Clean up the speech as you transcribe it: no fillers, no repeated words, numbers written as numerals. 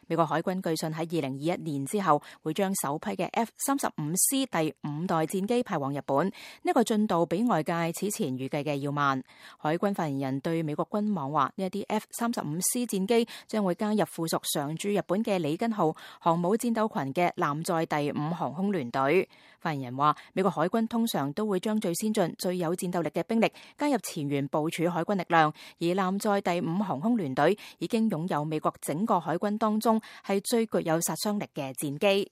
美國海軍據信喺2021年之後會將首批嘅 F-35C 第5代戰機派往日本，呢個進度比外界此前預計嘅要慢。海軍發言人對美國軍網話：呢一啲 F-35C 戰機將會加入附屬常駐日本嘅里根號航母戰鬥群嘅艦載第5航空聯隊。發言人話：美國海軍通常都會將最先進、最有戰鬥力嘅兵力加入前沿部署海軍力量，而艦載第5航空聯隊已經擁有美國整個海軍當中係最具有殺傷力嘅戰機。